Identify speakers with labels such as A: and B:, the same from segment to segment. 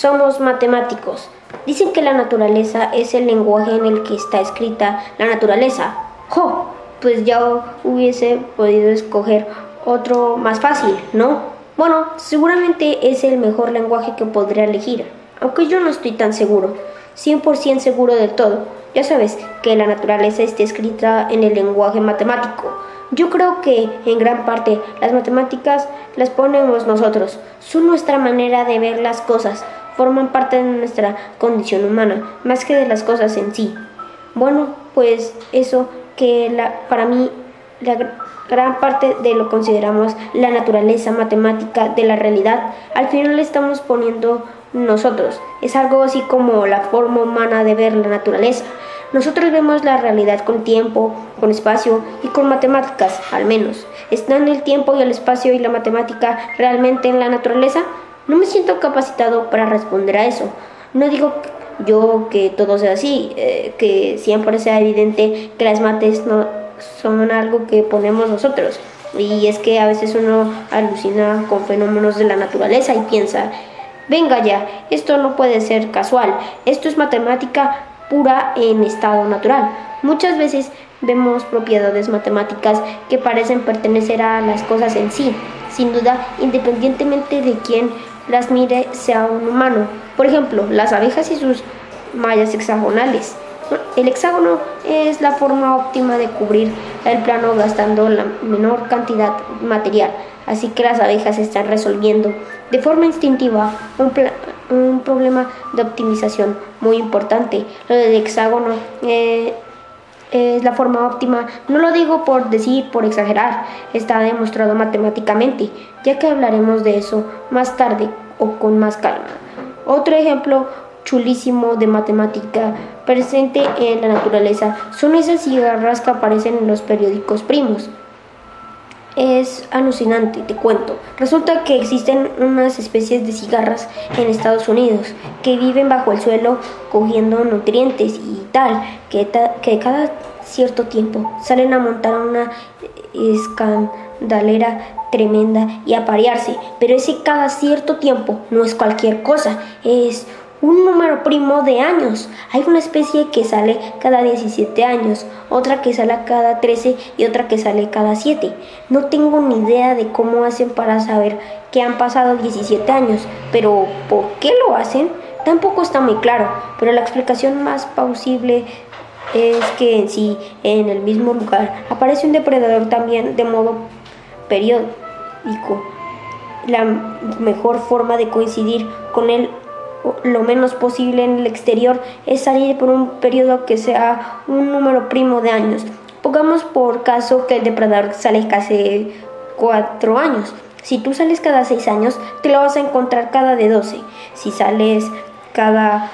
A: somos matemáticos. Dicen que la naturaleza es el lenguaje en el que está escrita la naturaleza. ¡Jo! Pues ya hubiese podido escoger otro más fácil, ¿no? Bueno, seguramente es el mejor lenguaje que podría elegir, aunque yo no estoy tan seguro, 100% seguro del todo. Ya sabes que la naturaleza está escrita en el lenguaje matemático. Yo creo que en gran parte las matemáticas las ponemos nosotros. Son nuestra manera de ver las cosas, forman parte de nuestra condición humana, más que de las cosas en sí. Bueno, pues eso para mí la gran parte de lo que consideramos la naturaleza matemática de la realidad, al final le estamos poniendo nosotros. Es algo así como la forma humana de ver la naturaleza. Nosotros vemos la realidad con tiempo, con espacio y con matemáticas, al menos. ¿Están el tiempo y el espacio y la matemática realmente en la naturaleza? No me siento capacitado para responder a eso. No digo yo que todo sea así, que siempre sea evidente que las mates no son algo que ponemos nosotros. Y es que a veces uno alucina con fenómenos de la naturaleza y piensa, venga ya, esto no puede ser casual, esto es matemática pura en estado natural. Muchas veces vemos propiedades matemáticas que parecen pertenecer a las cosas en sí, sin duda, independientemente de quién las mire, sea un humano. Por ejemplo, las abejas y sus mallas hexagonales. El hexágono es la forma óptima de cubrir el plano gastando la menor cantidad material, así que las abejas están resolviendo de forma instintiva un problema de optimización muy importante. Lo del hexágono es la forma óptima, no lo digo por decir, por exagerar, está demostrado matemáticamente, ya que hablaremos de eso más tarde o con más calma. Otro ejemplo chulísimo de matemática presente en la naturaleza son esas cigarras que aparecen en los periódicos primos. Es alucinante, te cuento. Resulta que existen unas especies de cigarras en Estados Unidos que viven bajo el suelo cogiendo nutrientes y tal, que cada cierto tiempo salen a montar una escandalera tremenda y a parearse. Pero ese cada cierto tiempo no es cualquier cosa, es un número primo de años. Hay una especie que sale cada 17 años, otra que sale cada 13 y otra que sale cada 7. No tengo ni idea de cómo hacen para saber que han pasado 17 años, pero ¿por qué lo hacen? Tampoco está muy claro, pero la explicación más plausible es que en sí, en el mismo lugar, aparece un depredador también de modo periódico. La mejor forma de coincidir con él lo menos posible en el exterior es salir por un periodo que sea un número primo de años. Pongamos por caso que el depredador sale casi 4 años. Si tú sales cada 6 años, te lo vas a encontrar cada de 12. Si sales cada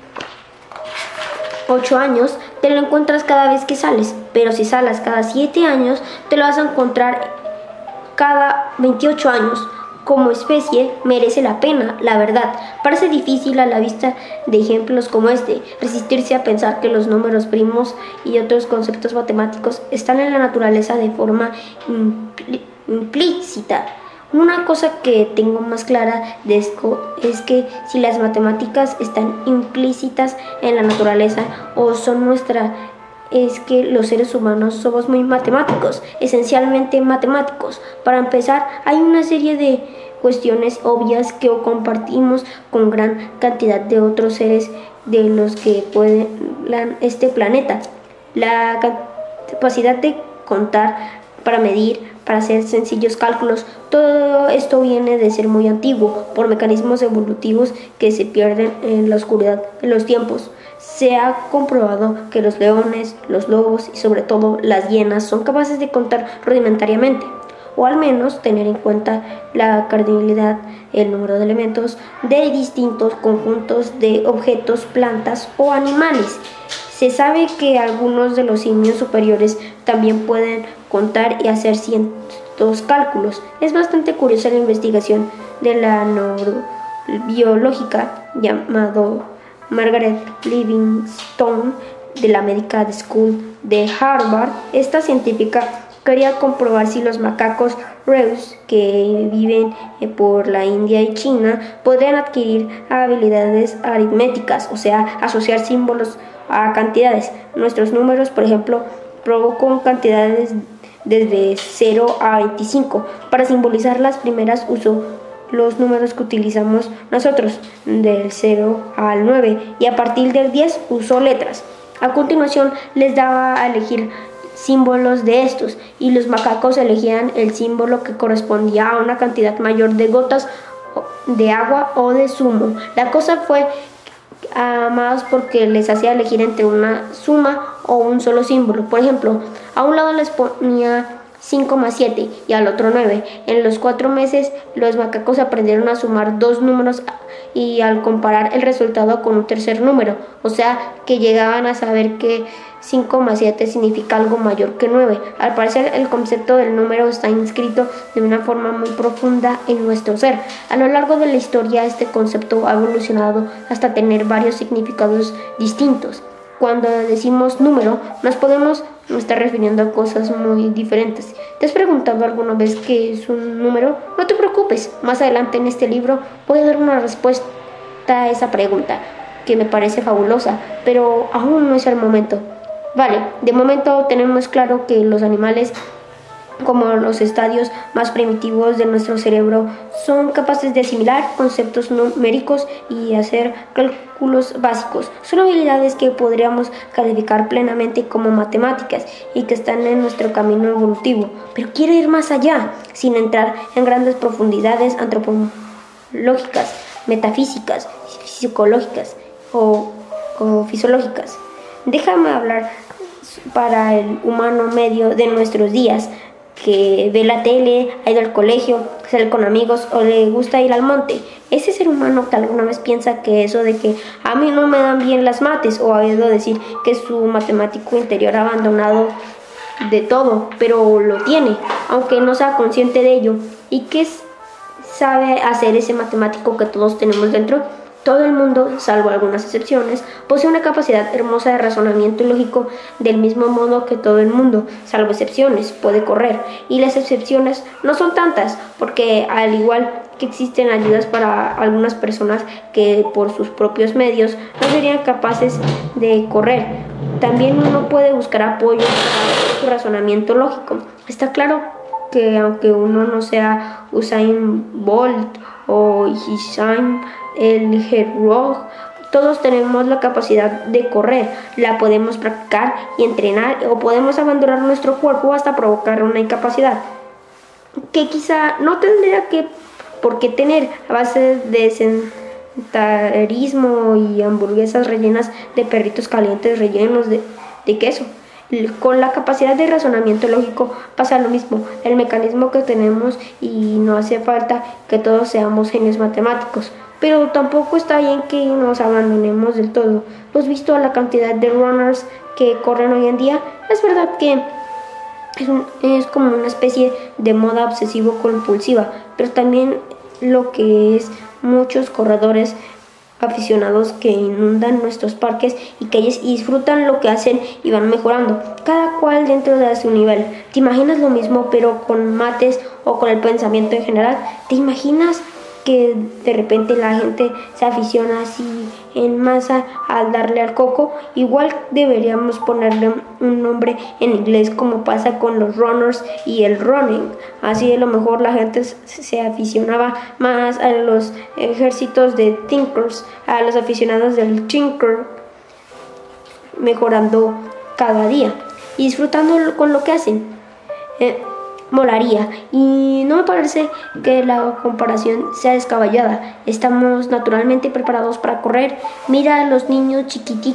A: 8 años, te lo encuentras cada vez que sales. Pero si sales cada 7 años, te lo vas a encontrar cada 28 años. Como especie, merece la pena, la verdad. Parece difícil a la vista de ejemplos como este, resistirse a pensar que los números primos y otros conceptos matemáticos están en la naturaleza de forma implícita. Una cosa que tengo más clara de esto es que si las matemáticas están implícitas en la naturaleza o son nuestra, es que los seres humanos somos muy matemáticos, esencialmente matemáticos. Para empezar, hay una serie de cuestiones obvias que compartimos con gran cantidad de otros seres de los que pueblan este planeta. La capacidad de contar, para medir, para hacer sencillos cálculos, todo esto viene de ser muy antiguo, por mecanismos evolutivos que se pierden en la oscuridad de los tiempos. Se ha comprobado que los leones, los lobos y sobre todo las hienas son capaces de contar rudimentariamente, o al menos tener en cuenta la cardinalidad, el número de elementos de distintos conjuntos de objetos, plantas o animales. Se sabe que algunos de los simios superiores también pueden contar y hacer ciertos cálculos. Es bastante curiosa la investigación de la neurobiológica llamado Margaret Livingstone de la Medical School de Harvard. Esta científica Quería comprobar si los macacos Reus, que viven por la India y China, podrían adquirir habilidades aritméticas, o sea, asociar símbolos a cantidades. Nuestros números, por ejemplo, provocan cantidades desde 0 a 25. Para simbolizar las primeras uso los números que utilizamos nosotros, del 0 al 9, y a partir del 10 usó letras. A continuación les daba a elegir símbolos de estos, y los macacos elegían el símbolo que correspondía a una cantidad mayor de gotas de agua o de zumo. La cosa fue amados porque les hacía elegir entre una suma o un solo símbolo. Por ejemplo, a un lado les ponía 5 más 7 y al otro 9. En los 4 meses los macacos aprendieron a sumar dos números y al comparar el resultado con un tercer número, o sea que llegaban a saber que 5 más 7 significa algo mayor que 9. Al parecer el concepto del número está inscrito de una forma muy profunda en nuestro ser. A lo largo de la historia este concepto ha evolucionado hasta tener varios significados distintos. Cuando decimos número nos podemos estar refiriendo a cosas muy diferentes. ¿Te has preguntado alguna vez qué es un número? No te preocupes, más adelante en este libro voy a dar una respuesta a esa pregunta que me parece fabulosa, pero aún no es el momento. Vale, de momento tenemos claro que los animales, como los estadios más primitivos de nuestro cerebro, son capaces de asimilar conceptos numéricos y hacer cálculos básicos. Son habilidades que podríamos calificar plenamente como matemáticas y que están en nuestro camino evolutivo. Pero quiero ir más allá, sin entrar en grandes profundidades antropológicas, metafísicas, psicológicas o fisiológicas. Déjame hablar para el humano medio de nuestros días, que ve la tele, ha ido al colegio, sale con amigos o le gusta ir al monte. Ese ser humano que alguna vez piensa que eso de que a mí no me dan bien las mates, o ha oído decir que su matemático interior ha abandonado de todo, pero lo tiene, aunque no sea consciente de ello. ¿Y qué sabe hacer ese matemático que todos tenemos dentro? Todo el mundo, salvo algunas excepciones, posee una capacidad hermosa de razonamiento lógico del mismo modo que todo el mundo, salvo excepciones, puede correr. Y las excepciones no son tantas, porque al igual que existen ayudas para algunas personas que por sus propios medios no serían capaces de correr, también uno puede buscar apoyo para su razonamiento lógico. Está claro que aunque uno no sea Usain Bolt o Usain el Herrog, todos tenemos la capacidad de correr. La podemos practicar y entrenar, o podemos abandonar nuestro cuerpo hasta provocar una incapacidad que quizá no tendría por qué tener, a base de sedentarismo y hamburguesas rellenas de perritos calientes rellenos de queso. Con la capacidad de razonamiento lógico pasa lo mismo. El mecanismo que tenemos, y no hace falta que todos seamos genios matemáticos, pero tampoco está bien que nos abandonemos del todo. ¿Has visto la cantidad de runners que corren hoy en día? Es verdad que es como una especie de moda obsesivo-compulsiva, pero también lo que es muchos corredores aficionados que inundan nuestros parques y calles y disfrutan lo que hacen y van mejorando, cada cual dentro de su nivel. ¿Te imaginas lo mismo pero con mates o con el pensamiento en general? ¿Te imaginas que de repente la gente se aficiona así en masa al darle al coco? Igual deberíamos ponerle un nombre en inglés, como pasa con los runners y el running. Así de lo mejor la gente se aficionaba más a los ejércitos de thinkers, a los aficionados del tinker, mejorando cada día y disfrutando con lo que hacen. Molaría, y no me parece que la comparación sea descabellada. Estamos naturalmente preparados para correr. Mira a los niños chiquitines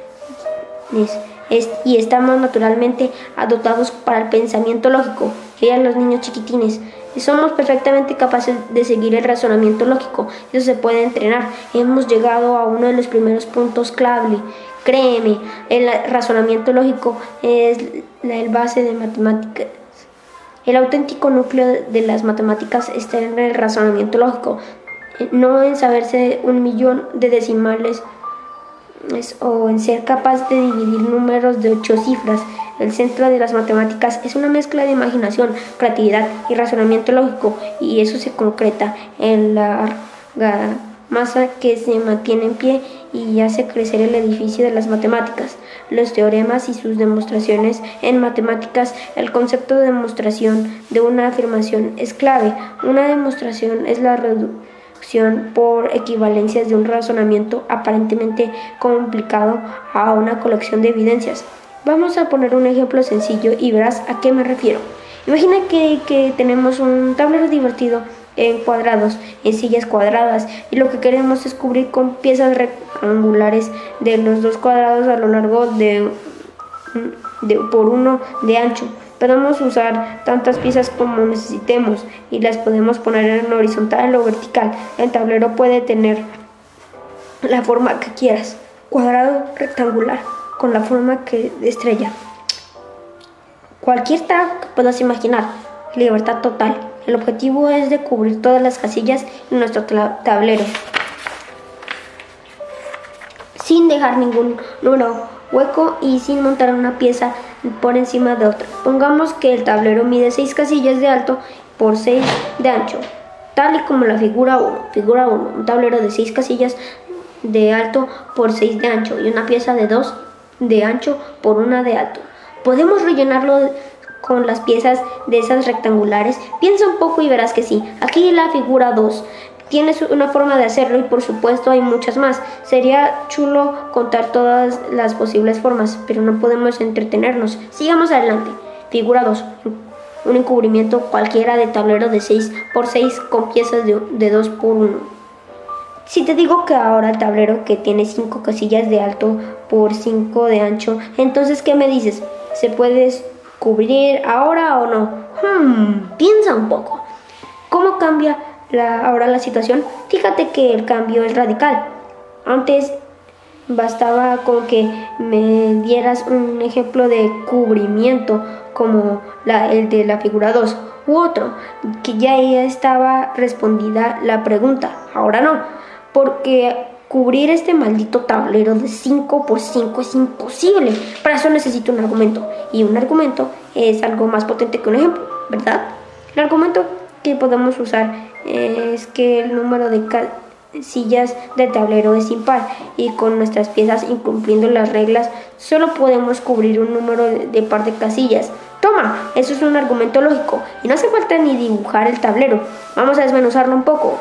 A: y estamos naturalmente dotados para el pensamiento lógico. Mira a los niños chiquitines. Somos perfectamente capaces de seguir el razonamiento lógico. Eso se puede entrenar. Hemos llegado a uno de los primeros puntos clave. Créeme, el razonamiento lógico es la base de matemáticas. El auténtico núcleo de las matemáticas está en el razonamiento lógico, no en saberse 1.000.000 de decimales o en ser capaz de dividir números de 8 cifras. El centro de las matemáticas es una mezcla de imaginación, creatividad y razonamiento lógico, y eso se concreta en la masa que se mantiene en pie y hace crecer el edificio de las matemáticas. Los teoremas y sus demostraciones en matemáticas. El concepto de demostración de una afirmación es clave. Una demostración es la reducción por equivalencias de un razonamiento aparentemente complicado a una colección de evidencias. Vamos a poner un ejemplo sencillo y verás a qué me refiero. Imagina que tenemos un tablero divertido en cuadrados, en sillas cuadradas, y lo que queremos es cubrir con piezas rectangulares de los dos cuadrados a lo largo por uno de ancho. Podemos usar tantas piezas como necesitemos y las podemos poner en horizontal o vertical. El tablero puede tener la forma que quieras, cuadrado, rectangular, con la forma de estrella. Cualquier tag que puedas imaginar, libertad total. El objetivo es de cubrir todas las casillas en nuestro tablero, sin dejar ningún número hueco y sin montar una pieza por encima de otra. Pongamos que el tablero mide 6 casillas de alto por 6 de ancho, tal y como la figura 1. Figura 1, un tablero de 6 casillas de alto por 6 de ancho y una pieza de 2 de ancho por 1 de alto. Podemos rellenarlo con las piezas de esas rectangulares. Piensa un poco y verás que sí. Aquí la figura 2 tienes una forma de hacerlo y por supuesto hay muchas más. Sería chulo contar todas las posibles formas, pero no podemos entretenernos. Sigamos adelante. Figura 2. Un encubrimiento cualquiera de tablero de 6 por 6 con piezas de 2 por 1. Si te digo que ahora el tablero que tiene 5 casillas de alto por 5 de ancho, entonces ¿qué me dices? ¿Se puede cubrir ahora o no? Piensa un poco. ¿Cómo cambia ahora la situación? Fíjate que el cambio es radical. Antes bastaba con que me dieras un ejemplo de cubrimiento como el de la figura 2 u otro, que ya estaba respondida la pregunta. Ahora no, porque cubrir este maldito tablero de 5 por 5 es imposible. Para eso necesito un argumento. Y un argumento es algo más potente que un ejemplo, ¿verdad? El argumento que podemos usar es que el número de casillas del tablero es impar y con nuestras piezas incumpliendo las reglas solo podemos cubrir un número de par de casillas. Toma, eso es un argumento lógico y no hace falta ni dibujar el tablero. Vamos a desmenuzarlo un poco.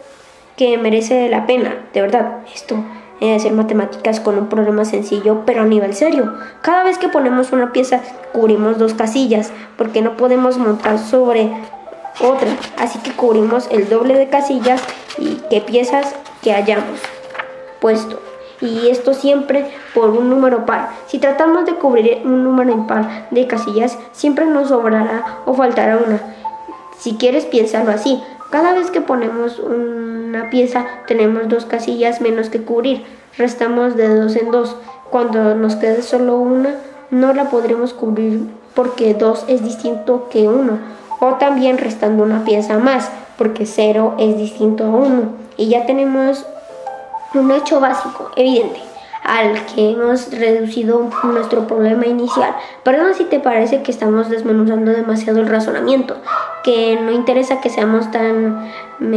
A: Que merece la pena, de verdad, esto es hacer matemáticas con un problema sencillo, pero a nivel serio. Cada vez que ponemos una pieza, cubrimos 2 casillas, porque no podemos montar sobre otra, así que cubrimos el doble de casillas y qué piezas que hayamos puesto. Y esto siempre por un número par. Si tratamos de cubrir un número impar de casillas, siempre nos sobrará o faltará una. Si quieres, piénsalo así. Cada vez que ponemos una pieza, tenemos 2 casillas menos que cubrir. Restamos de 2 en 2. Cuando nos quede solo una, no la podremos cubrir porque 2 es distinto que 1. O también restando una pieza más, porque 0 es distinto a 1. Y ya tenemos un hecho básico, evidente, al que hemos reducido nuestro problema inicial. Perdón si te parece que estamos desmenuzando demasiado el razonamiento, que no interesa que seamos tan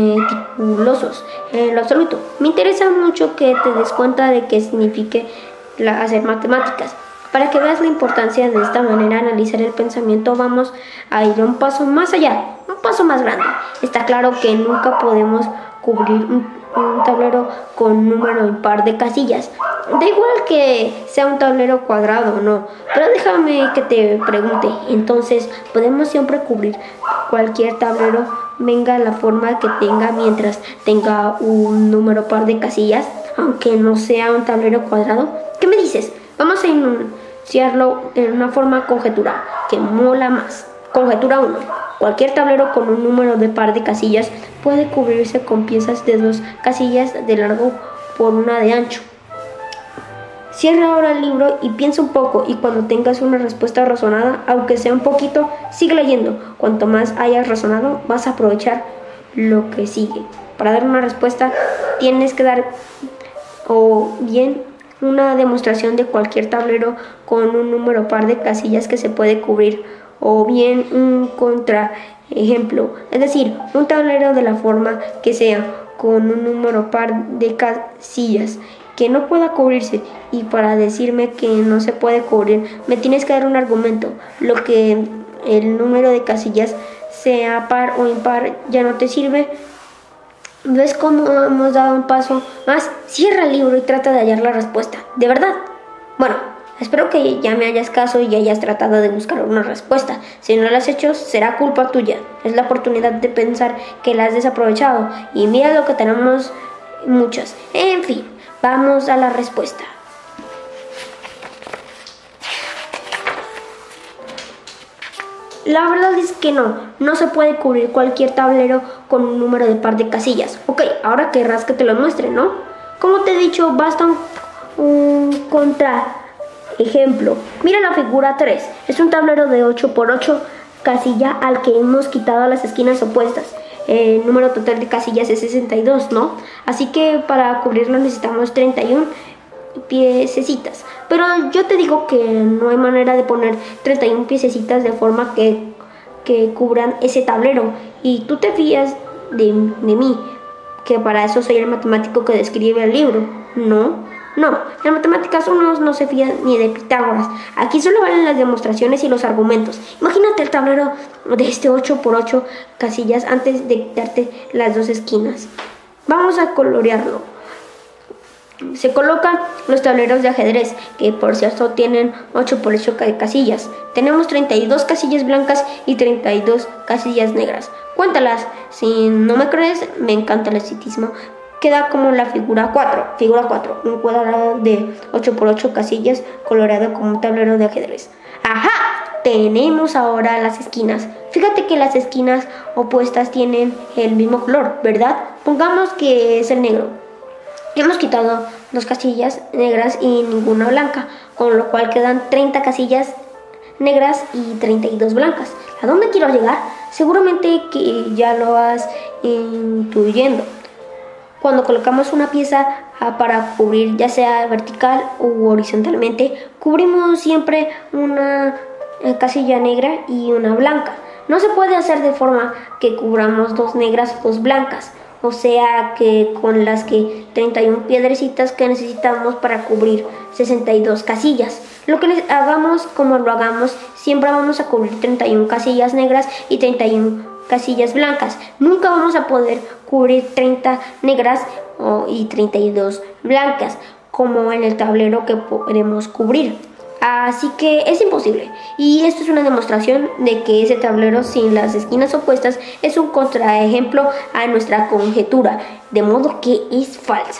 A: meticulosos en lo absoluto. Me interesa mucho que te des cuenta de qué significa hacer matemáticas. Para que veas la importancia de esta manera de analizar el pensamiento, vamos a ir un paso más allá, un paso más grande. Está claro que nunca podemos cubrir un tablero con número impar de casillas. Da igual que sea un tablero cuadrado o no, pero déjame que te pregunte, entonces, ¿podemos siempre cubrir cualquier tablero, venga la forma que tenga, mientras tenga un número par de casillas, aunque no sea un tablero cuadrado? ¿Qué me dices? Vamos a enunciarlo en una forma conjetural que mola más. Conjetura 1. Cualquier tablero con un número de par de casillas puede cubrirse con piezas de 2 casillas de largo por 1 de ancho. Cierra ahora el libro y piensa un poco, y cuando tengas una respuesta razonada, aunque sea un poquito, sigue leyendo. Cuanto más hayas razonado, vas a aprovechar lo que sigue. Para dar una respuesta tienes que dar o bien una demostración de cualquier tablero con un número par de casillas que se puede cubrir, o bien un contraejemplo, es decir, un tablero de la forma que sea con un número par de casillas que no pueda cubrirse. Y para decirme que no se puede cubrir me tienes que dar un argumento. Lo que el número de casillas sea par o impar ya no te sirve. ¿Ves cómo hemos dado un paso más? Cierra el libro y trata de hallar la respuesta. ¿De verdad? Bueno, espero que ya me hayas caso y hayas tratado de buscar una respuesta. Si no la has hecho, será culpa tuya. Es la oportunidad de pensar que la has desaprovechado. Y mira lo que tenemos muchas. En fin, vamos a la respuesta. La verdad es que no se puede cubrir cualquier tablero con un número de par de casillas. Ok, ahora querrás que te lo muestre, ¿no? Como te he dicho, basta un contraejemplo. Mira la figura 3. Es un tablero de 8 por 8 casilla al que hemos quitado las esquinas opuestas. El número total de casillas es 62, ¿no? Así que para cubrirlo necesitamos 31 piececitas. Pero yo te digo que no hay manera de poner 31 piececitas de forma que cubran ese tablero. Y tú te fías de mí, que para eso soy el matemático que describe el libro. No, en matemáticas uno no se fía ni de Pitágoras. Aquí solo valen las demostraciones y los argumentos. Imagínate el tablero de este 8 por 8 casillas antes de quitarte las dos esquinas. Vamos a colorearlo. Se colocan los tableros de ajedrez, que por cierto tienen 8 por 8 casillas. Tenemos 32 casillas blancas y 32 casillas negras. Cuéntalas. Si no me crees, me encanta el escitismo. Queda como la figura 4. Figura 4, un cuadrado de 8 por 8 casillas coloreado como un tablero de ajedrez. ¡Ajá! Tenemos ahora las esquinas. Fíjate que las esquinas opuestas tienen el mismo color, ¿verdad? Pongamos que es el negro. Hemos quitado 2 casillas negras y ninguna blanca, con lo cual quedan 30 casillas negras y 32 blancas. ¿A dónde quiero llegar? Seguramente que ya lo vas intuyendo. Cuando colocamos una pieza para cubrir, ya sea vertical u horizontalmente, cubrimos siempre una casilla negra y una blanca. No se puede hacer de forma que cubramos 2 negras o 2 blancas. O sea que con las 31 piedrecitas que necesitamos para cubrir 62 casillas. Lo que hagamos, como lo hagamos, siempre vamos a cubrir 31 casillas negras y 31 casillas blancas. Nunca vamos a poder cubrir 30 negras y 32 blancas, como en el tablero que podemos cubrir. Así que es imposible. Y esto es una demostración de que ese tablero sin las esquinas opuestas es un contraejemplo a nuestra conjetura, de modo que es falsa.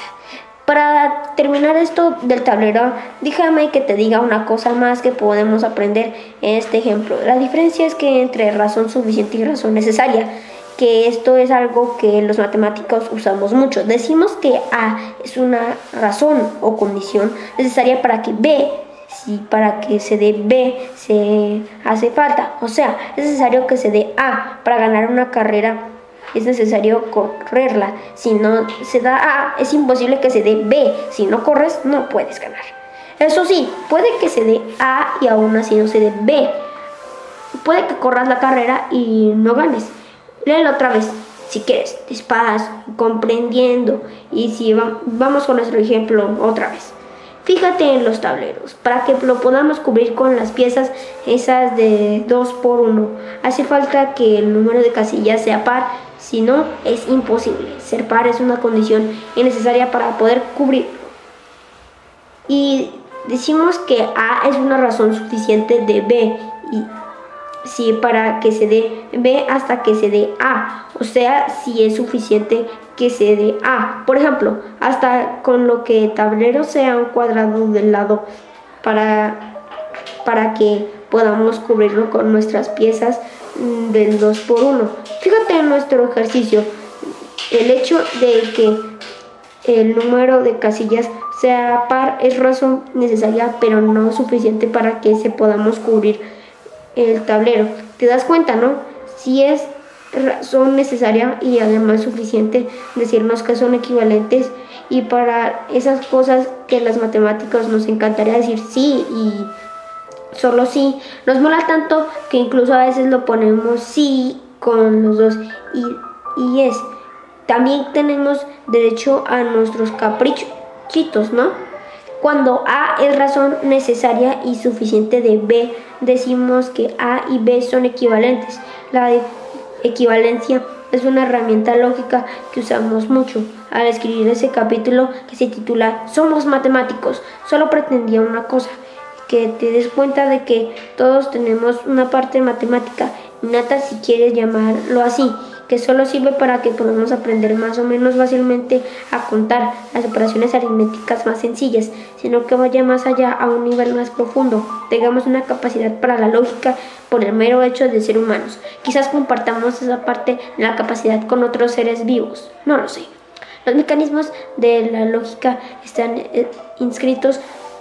A: Para terminar esto del tablero, déjame que te diga una cosa más que podemos aprender en este ejemplo. La diferencia es que entre razón suficiente y razón necesaria, que esto es algo que los matemáticos usamos mucho. Decimos que A es una razón o condición necesaria para que B, si para que se dé B se hace falta. O sea, es necesario que se dé A. Para ganar una carrera es necesario correrla. Si no se da A, es imposible que se dé B. Si no corres, no puedes ganar. Eso sí, puede que se dé A y aún así no se dé B. Puede que corras la carrera y no ganes. Léelo otra vez, si quieres, despacio, comprendiendo. Y si vamos con nuestro ejemplo otra vez. Fíjate en los tableros, para que lo podamos cubrir con las piezas esas de 2 por 1. Hace falta que el número de casillas sea par, si no es imposible. Ser par es una condición innecesaria para poder cubrirlo. Y decimos que A es una razón suficiente de B, y si para que se dé B hasta que se dé A, o sea, si es suficiente que se dé A. Por ejemplo, hasta con lo que el tablero sea un cuadrado del lado para que podamos cubrirlo con nuestras piezas del 2 por 1. Fíjate en nuestro ejercicio, el hecho de que el número de casillas sea par es razón necesaria, pero no suficiente para que se podamos cubrir el tablero. ¿Te das cuenta, no? Si es razón necesaria y además suficiente decirnos que son equivalentes, y para esas cosas que las matemáticas nos encantaría decir sí y solo sí, nos mola tanto que incluso a veces lo ponemos sí con los dos y es. También tenemos derecho a nuestros caprichitos, ¿no? Cuando A es razón necesaria y suficiente de B, decimos que A y B son equivalentes. La equivalencia es una herramienta lógica que usamos mucho. Al escribir ese capítulo que se titula Somos matemáticos, solo pretendía una cosa: que te des cuenta de que todos tenemos una parte matemática innata, si quieres llamarlo así, que solo sirve para que podamos aprender más o menos fácilmente a contar las operaciones aritméticas más sencillas, sino que vaya más allá, a un nivel más profundo. Tengamos una capacidad para la lógica por el mero hecho de ser humanos. Quizás compartamos esa parte de la capacidad con otros seres vivos, no lo sé. Los mecanismos de la lógica están inscritos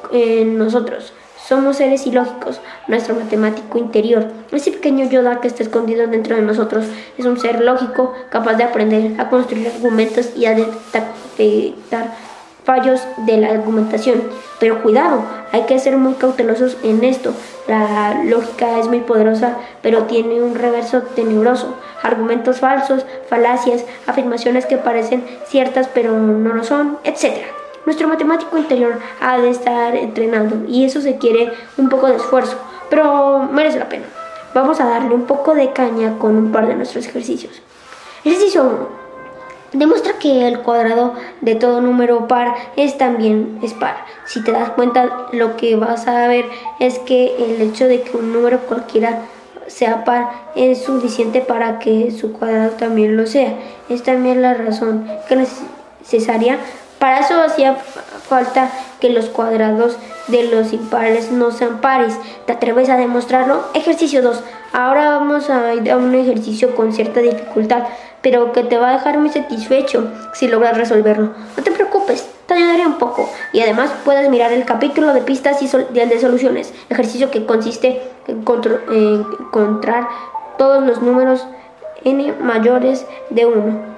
A: en nosotros. Somos seres ilógicos. Nuestro matemático interior, ese pequeño Yoda que está escondido dentro de nosotros, es un ser lógico, capaz de aprender a construir argumentos y a detectar fallos de la argumentación. Pero cuidado, hay que ser muy cautelosos en esto. La lógica es muy poderosa, pero tiene un reverso tenebroso. Argumentos falsos, falacias, afirmaciones que parecen ciertas pero no lo son, etc. Nuestro matemático interior ha de estar entrenando, y eso se quiere un poco de esfuerzo, pero merece la pena. Vamos a darle un poco de caña con un par de nuestros ejercicios. Ejercicio 1. Demuestra que el cuadrado de todo número par también es par. Si te das cuenta, lo que vas a ver es que el hecho de que un número cualquiera sea par es suficiente para que su cuadrado también lo sea. Es también la razón que necesaria. Para eso hacía falta que los cuadrados de los impares no sean pares. ¿Te atreves a demostrarlo? Ejercicio 2. Ahora vamos a ir a un ejercicio con cierta dificultad, pero que te va a dejar muy satisfecho si logras resolverlo. No te preocupes, te ayudaré un poco. Y además puedes mirar el capítulo de pistas y de soluciones. Ejercicio que consiste en encontrar todos los números n mayores de 1.